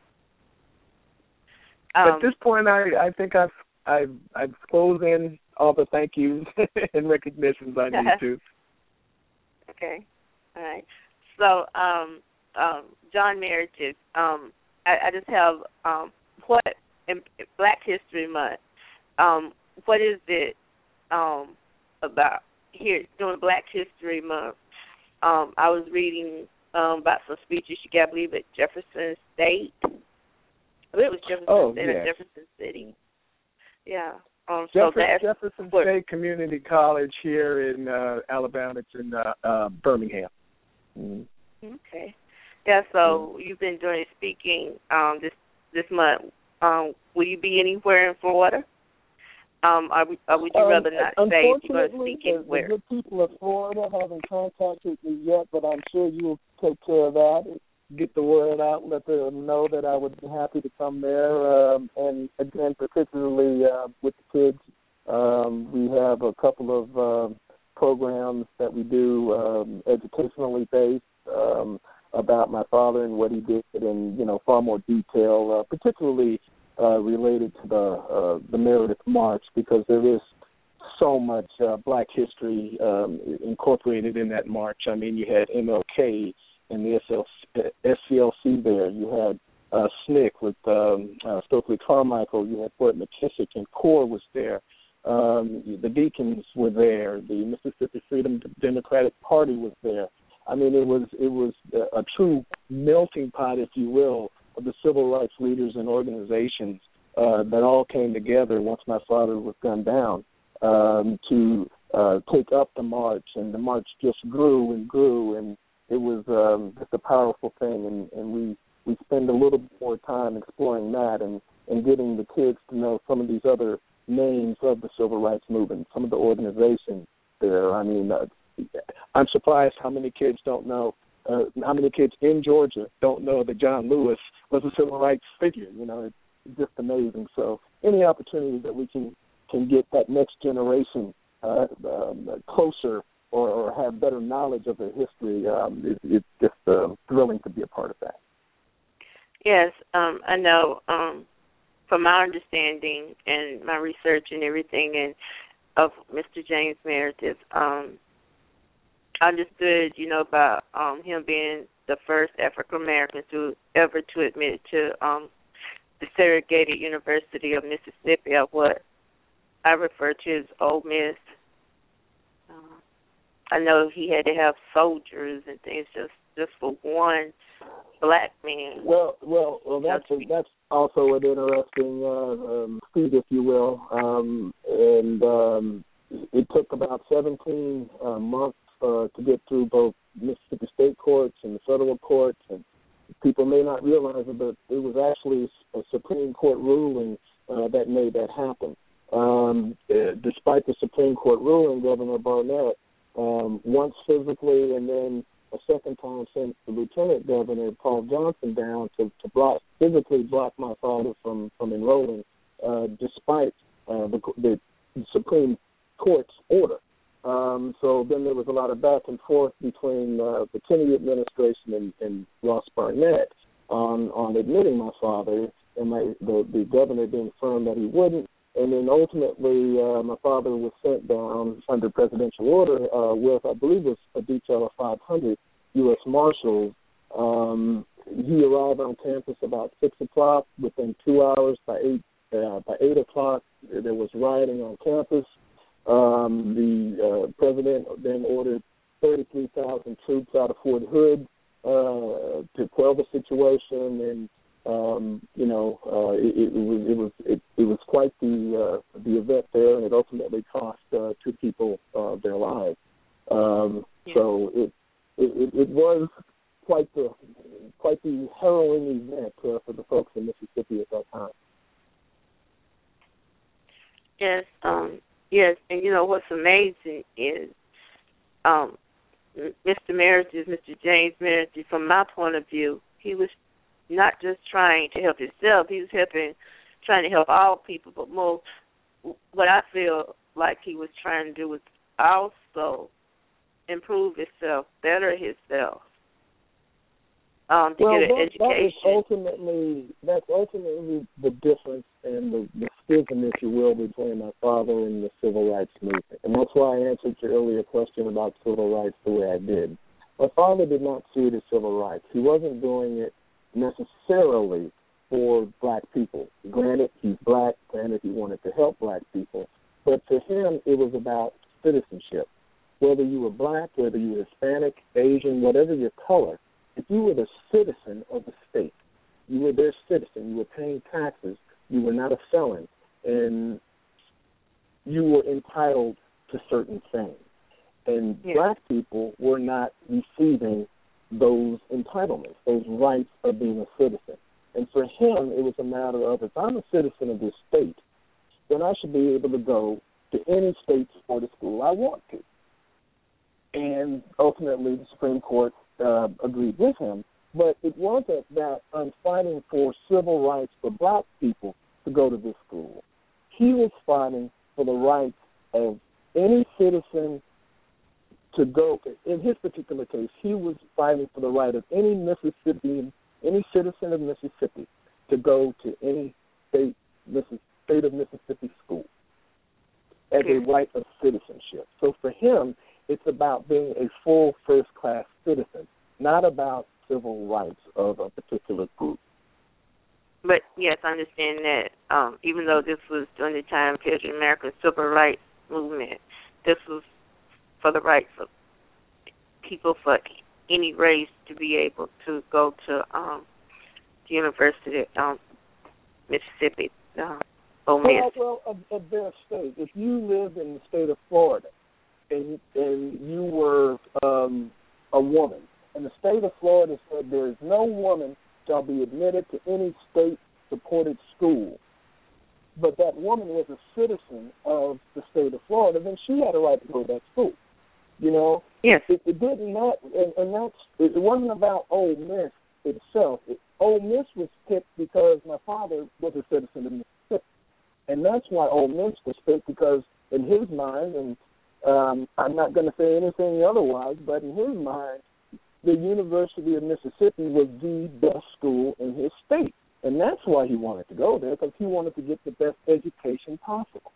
Um, At this point, I, I think I've, I've, I've closed in all the thank yous and recognitions I need to. Okay, all right. So, um, um, John Meritive, um, I, I just have um, what, in Black History Month, um, what is it, Um, about here during Black History Month? Um, I was reading um, about some speeches you got, I believe, at Jefferson State. I believe it was Jefferson oh, State yes. or Jefferson City. Yeah. Um, Jefferson, so that's Jefferson what, State Community College here in uh, Alabama. It's in uh, uh, Birmingham. Mm-hmm. Okay. Yeah. So you've been doing speaking um, this this month. Um, will you be anywhere in Florida? Um, or, or would you um, rather not say you're going to speak the, anywhere? the good people of Florida haven't contacted me yet, but I'm sure you'll take care of that. Get the word out, let them know that I would be happy to come there. Um, and again, particularly uh, with the kids, um, we have a couple of uh, programs that we do um, educationally based um, about my father and what he did, and you know, far more detail, uh, particularly. Uh, related to the uh, the Meredith March, because there is so much uh, Black history um, incorporated in that march. I mean, you had M L K and the S C L C there. You had uh, S N C C with um, uh, Stokely Carmichael. You had Fort McKissick, and CORE was there. Um, the Deacons were there. The Mississippi Freedom Democratic Party was there. I mean, it was it was a, a true melting pot, if you will, of the civil rights leaders and organizations uh, that all came together once my father was gunned down um, to uh, take up the march, and the march just grew and grew, and it was um, just a powerful thing, and, and we, we spend a little bit more time exploring that and, and getting the kids to know some of these other names of the civil rights movement, some of the organizations there. I mean, uh, I'm surprised how many kids don't know Uh, how many kids in Georgia don't know that John Lewis was a civil rights figure? You know, it's just amazing. So any opportunity that we can, can get that next generation uh, um, closer or, or have better knowledge of their history, um, it, it's just uh, thrilling to be a part of that. Yes, um, I know um, from my understanding and my research and everything and of Mister James Meritive, um, I understood, you know, about um, him being the first African American to ever to admit to um, the segregated University of Mississippi, or what I refer to as Ole Miss. Uh, I know he had to have soldiers and things just, just for one black man. Well, well, well. That's a, that's also an interesting uh, um, feat, if you will. Um, and um, it took about seventeen uh, months. Uh, to get through both Mississippi state courts and the federal courts, and people may not realize it, but it was actually a Supreme Court ruling uh, that made that happen. Um, uh, despite the Supreme Court ruling, Governor Barnett, um, once physically and then a second time sent the Lieutenant Governor Paul Johnson down to, to block, physically block my father from, from enrolling, uh, despite uh, the, the Supreme Court's order. Um, so then there was a lot of back and forth between uh, the Kennedy administration and, and Ross Barnett on, on admitting my father, and my, the, the governor being firm that he wouldn't. And then ultimately uh, my father was sent down under presidential order uh, with, I believe it was a detail of five hundred U S Marshals. Um, he arrived on campus about six o'clock. Within two hours, by eight Uh, by eight o'clock, there was rioting on campus. Um, the uh, president then ordered thirty-three thousand troops out of Fort Hood uh, to quell the situation, and um, you know, uh, it, it was it was it, it was quite the uh, the event there, and it ultimately cost uh, two people uh, their lives. Um, yeah. So it, it it was quite the quite the harrowing event uh, for the folks in Mississippi at that time. Yes, um, yes, and you know what's amazing is um, Mister Meredith, Mister James Meredith, from my point of view, he was not just trying to help himself, he was helping, trying to help all people, but more, what I feel like he was trying to do was also improve himself, better himself, um, to well, get an that, education. That is ultimately, that's ultimately the difference and the, the schism, if you will, between my father and the civil rights movement. And that's why I answered your earlier question about civil rights the way I did. My father did not see it as civil rights. He wasn't doing it necessarily for black people. Granted, he's black. Granted, he wanted to help black people. But to him, it was about citizenship. Whether you were black, whether you were Hispanic, Asian, whatever your color, if you were the citizen of the state, you were their citizen, you were paying taxes, you were not a felon, and you were entitled to certain things. And yeah. black people were not receiving those entitlements, those rights of being a citizen. And for him, it was a matter of, if I'm a citizen of this state, then I should be able to go to any state sport or school I want to. And ultimately, the Supreme Court uh, agreed with him. But it wasn't that I'm fighting for civil rights for black people to go to this school. He was fighting for the rights of any citizen to go. In his particular case, he was fighting for the right of any Mississippian, any citizen of Mississippi to go to any state, state of Mississippi school as a right of citizenship. So for him, it's about being a full first-class citizen, not about civil rights of a particular group. But, yes, I understand that. Um, even though this was during the time period of American civil rights movement, this was for the rights of people for any race to be able to go to um, the University of um, Mississippi, uh, Ole Miss. Well, well of, of their state. If you lived in the state of Florida and, and you were um, a woman, and the state of Florida said there is no woman shall be admitted to any state-supported school, but that woman was a citizen of the state of Florida, then she had a right to go to that school. You know? Yes. It, it did not, and, and that's, it wasn't about Ole Miss itself. It, Ole Miss was picked because my father was a citizen of Mississippi. And that's why Ole Miss was picked, because in his mind, and um, I'm not going to say anything otherwise, but in his mind, the University of Mississippi was the best school in his state. And that's why he wanted to go there, because he wanted to get the best education possible.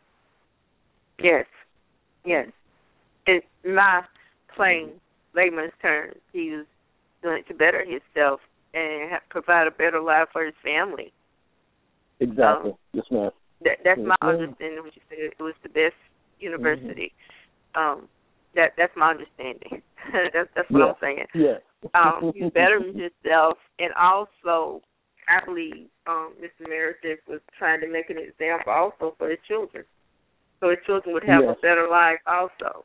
Yes, yes. In my plain layman's terms, he was doing it to better himself and have, provide a better life for his family. Exactly. Um, yes, ma'am. That, that's yes, my ma'am. understanding. What you said, it was the best university. Mm-hmm. Um, that that's my understanding. that's that's what yeah. I'm saying. Yeah. um, he's bettering himself, and also, I believe um, Mister Meredith was trying to make an example also for his children, so his children would have yes. a better life also.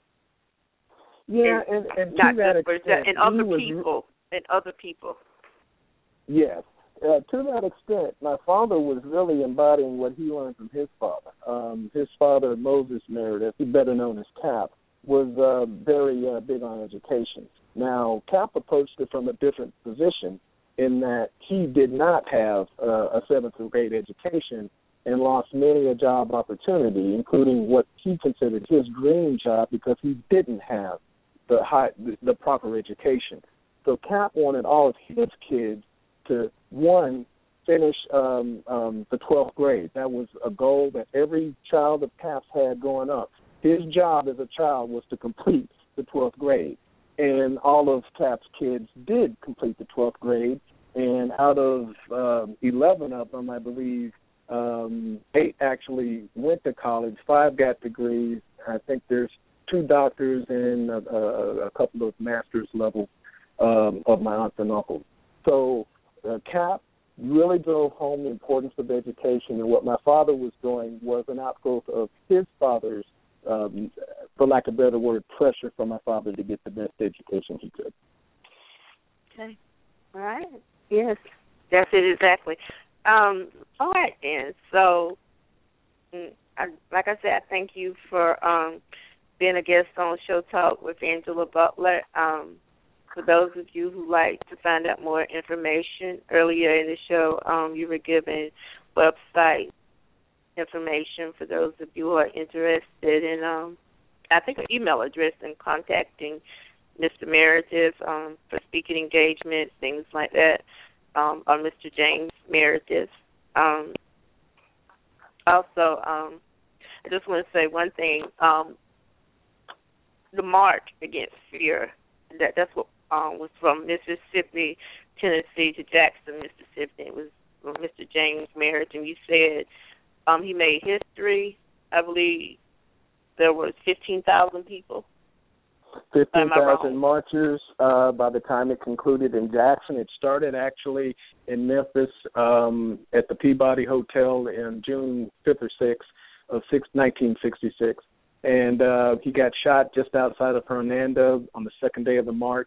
Yeah, and, and, and to that extent, and other was, people, and other people. Yes. Uh, to that extent, my father was really embodying what he learned from his father. Um, his father, Moses Meredith, better known as Cap, was uh, very uh, big on education. Now, Cap approached it from a different position in that he did not have uh, a seventh grade education and lost many a job opportunity, including what he considered his dream job, because he didn't have the high, the, the proper education. So Cap wanted all of his kids to, one, finish um, um, the twelfth grade. That was a goal that every child of Cap's had growing up. His job as a child was to complete the twelfth grade. And all of Cap's kids did complete the twelfth grade. And out of um, eleven of them, I believe, Um, eight actually went to college. Five got degrees. I think there's two doctors and a, a, a couple of master's level um, of my aunts and uncles. So uh, Cap really drove home the importance of education, and what my father was doing was an outgrowth of his father's, um, for lack of a better word, pressure for my father to get the best education he could. Okay. All right. Yes, that's it exactly. Um, all right, then. So, I, like I said, I thank you for um, being a guest on Show Talk with Angela Butler. Um, for those of you who like to find out more information, earlier in the show, um, you were given website information for those of you who are interested in, um, I think, an email address and contacting Mister Meredith um, for speaking engagements, things like that, um, or Mister James Meredith. Um, also, um, I just want to say one thing. Um, the March Against Fear, that, that's what um, was from Mississippi, Tennessee to Jackson, Mississippi. It was from Mister James Meredith, and you said um, he made history. I believe there was fifteen thousand people. fifteen thousand marchers uh, by the time it concluded in Jackson. It started actually in Memphis um, at the Peabody Hotel in June fifth or sixth of nineteen sixty-six. And uh, he got shot just outside of Hernando on the second day of the march,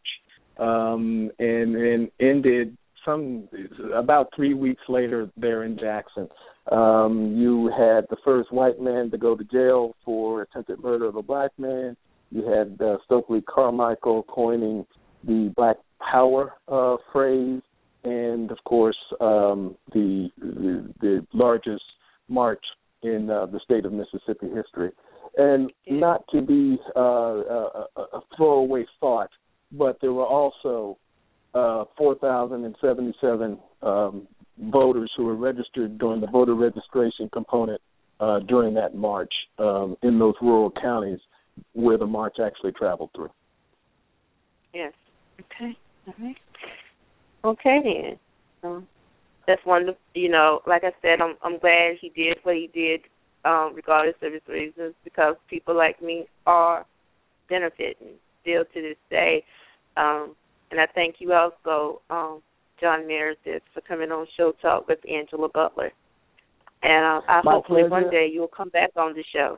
um, and then ended some about three weeks later there in Jackson. Um, you had the first white man to go to jail for attempted murder of a black man. You had uh, Stokely Carmichael coining the Black Power uh, phrase, and of course um, the, the the largest march in uh, the state of Mississippi history. And not to be uh, a, a throwaway thought, but there were also uh, four thousand seventy-seven um, voters who were registered during the voter registration component uh, during that march um, in those rural counties where the march actually traveled through. Yes. Okay. All right. Okay, then. Um, that's wonderful. You know, like I said, I'm I'm glad he did what he did, um, regardless of his reasons, because people like me are benefiting still to this day. Um, and I thank you also, um, John Meredith, for coming on Show Talk with Angela Butler. And uh, I My hopefully pleasure. one day you'll come back on the show.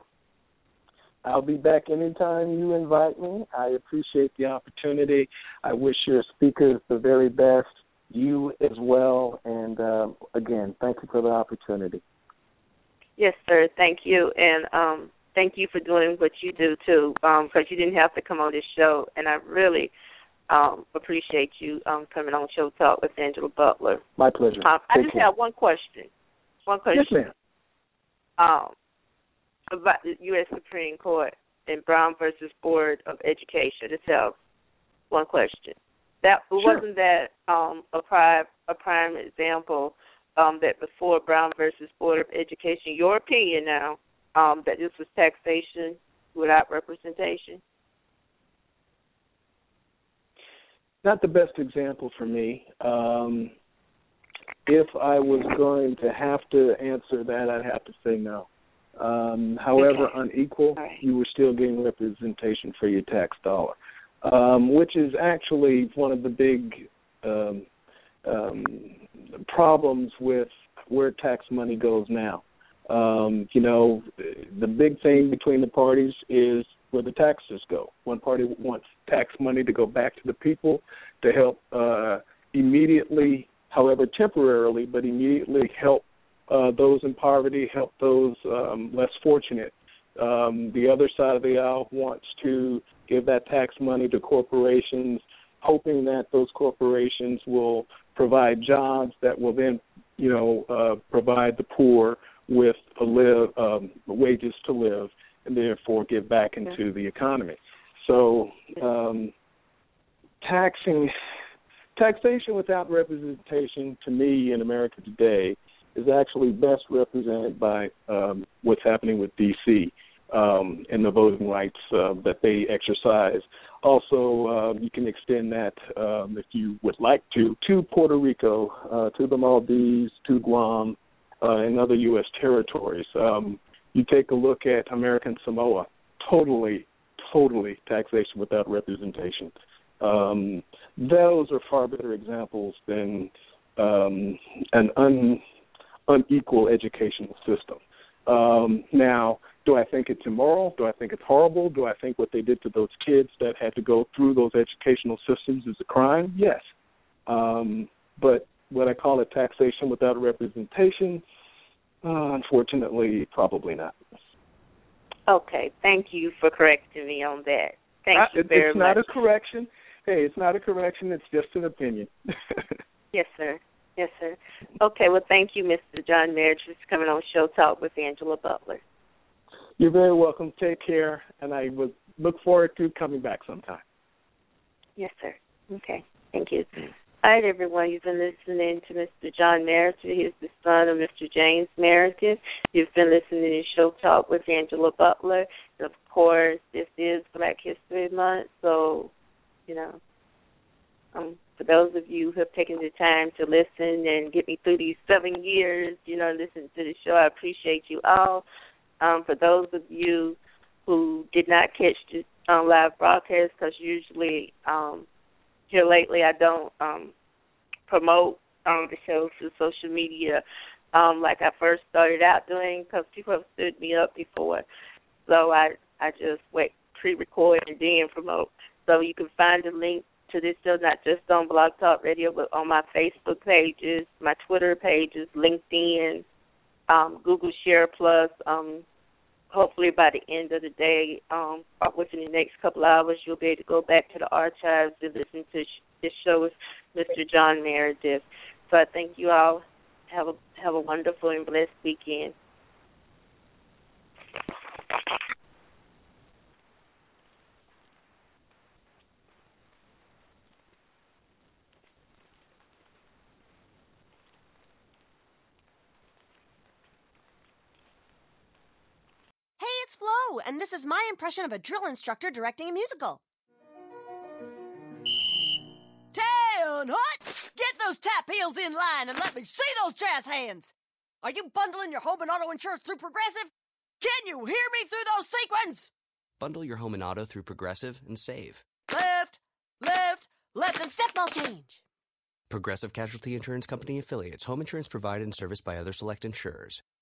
I'll be back anytime you invite me. I appreciate the opportunity. I wish your speakers the very best, you as well. And, uh, again, thank you for the opportunity. Yes, sir. Thank you. And um, thank you for doing what you do, too, because um, you didn't have to come on this show. And I really um, appreciate you um, coming on Show Talk with Angela Butler. My pleasure. Um, I Take just care. have one question. One question. Yes, ma'am. Um, about the U S Supreme Court and Brown versus Board of Education itself. One question. That Sure. wasn't that um, a prime a prime example um, that before Brown versus Board of Education, your opinion now, um, that this was taxation without representation? Not the best example for me. Um, if I was going to have to answer that, I'd have to say no. Um, however okay. unequal, right. you were still getting representation for your tax dollar, um, which is actually one of the big um, um, problems with where tax money goes now. Um, you know, the big thing between the parties is where the taxes go. One party wants tax money to go back to the people to help uh, immediately, however temporarily, but immediately help Uh, those in poverty, help those um, less fortunate. Um, the other side of the aisle wants to give that tax money to corporations, hoping that those corporations will provide jobs that will then, you know, uh, provide the poor with a live, um, wages to live, and therefore give back into the economy. So um, taxing, taxation without representation, to me, in America today, is actually best represented by um, what's happening with D C um, and the voting rights uh, that they exercise. Also, uh, you can extend that, um, if you would like to, to Puerto Rico, uh, to the Maldives, to Guam, uh, in other U S territories. Um, you take a look at American Samoa, totally, totally taxation without representation. Um, those are far better examples than um, an un, unequal educational system. Um, now, do I think it's immoral? Do I think it's horrible? Do I think what they did to those kids that had to go through those educational systems is a crime? Yes. Um, but would I call it taxation without representation? Uh, unfortunately, probably not. Okay, thank you for correcting me on that. Thank I, you it, very it's much. It's not a correction. Hey, it's not a correction. It's just an opinion. Yes, sir. Yes, sir. Okay, well, thank you, Mister John Meredith, for coming on Show Talk with Angela Butler. You're very welcome. Take care, and I would look forward to coming back sometime. Yes, sir. Okay, thank you. All right, everyone, you've been listening to Mister John Meredith. He's the son of Mister James Meredith. You've been listening to Show Talk with Angela Butler. And, of course, this is Black History Month, so, you know, um, for those of you who have taken the time to listen and get me through these seven years, you know, listen to the show, I appreciate you all. Um, for those of you who did not catch the uh, live broadcast, because usually um, here lately I don't um, promote um, the show through social media um, like I first started out doing, because people have stood me up before. So I, I just wait, pre-record and then promote. So you can find the link to this show, not just on Blog Talk Radio, but on my Facebook pages, my Twitter pages, LinkedIn, um, Google Share Plus. Um, hopefully by the end of the day, um, within the next couple of hours, you'll be able to go back to the archives and listen to sh- this show with Mister John Meredith. So I thank you all. Have a have a wonderful and blessed weekend. It's Flo, and this is my impression of a drill instructor directing a musical. Town hut! Get those tap heels in line and let me see those jazz hands! Are you bundling your home and auto insurance through Progressive? Can you hear me through those sequins? Bundle your home and auto through Progressive and save. Left, left, left, and step ball change. Progressive Casualty Insurance Company affiliates. Home insurance provided and serviced by other select insurers.